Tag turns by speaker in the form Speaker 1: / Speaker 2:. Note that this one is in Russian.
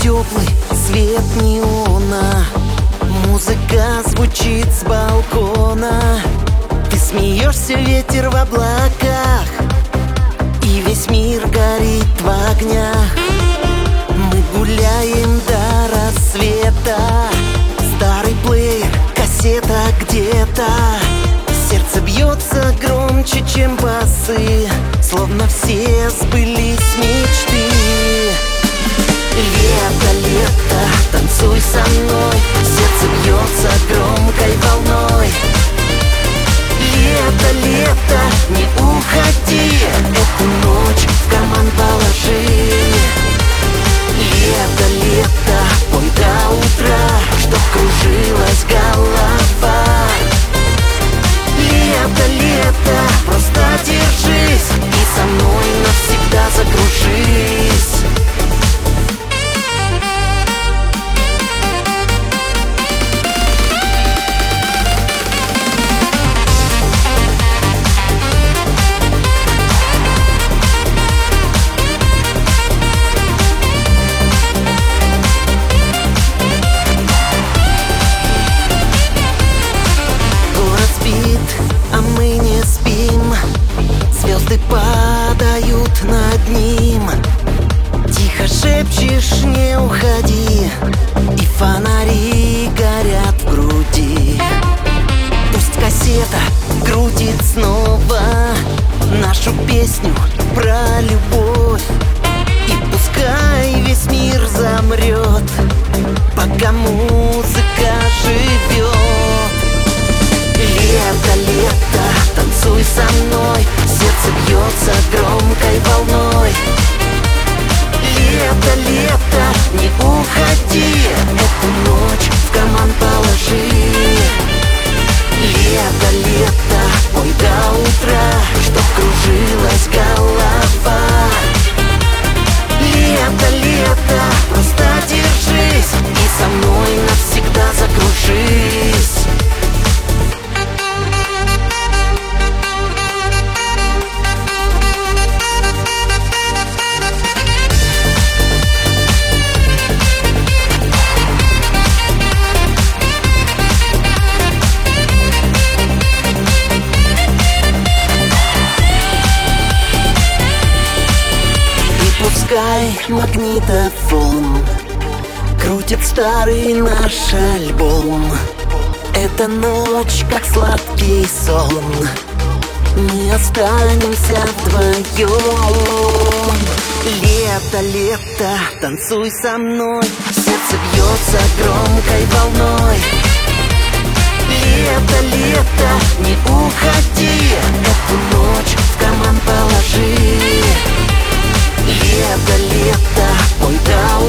Speaker 1: теплый свет неона, музыка звучит с балкона. Ты смеешься, ветер в облаках, и весь мир горит в огнях. Мы гуляем до рассвета, старый плеер, кассета где-то. Сердце бьется громче, чем басы, словно все сбылись мечты. Лето, лето, танцуй со мной, сердце бьется громкой волной. Лето, лето, не уходи, эту ночь в карман положи. Лето, лето, пой до утра, чтоб кружилась голова. Лето, лето, просто держись и со мной навсегда закружись. Звезды падают над ним, тихо шепчешь, не уходи, и фонари горят в груди. Пусть кассета крутит снова нашу песню про любовь, и пускай весь мир замрет, пока музыка живет. Лето, лето, танцуй со мной, сердце бьется громкой волной. Лето, лето, не уходи, эту ночь в карман положи. Лето, лето, пой до утра, чтоб кружилась голова. Лето, лето, просто держись и со мной навсегда закружись. Пускай магнитофон крутит старый наш альбом. Эта ночь, как сладкий сон, мы останемся вдвоем. Лето, лето, танцуй со мной, сердце бьется громкой волной. Лето, лето, не уходи, эту ночь в карман положи. Лето, лето, пой до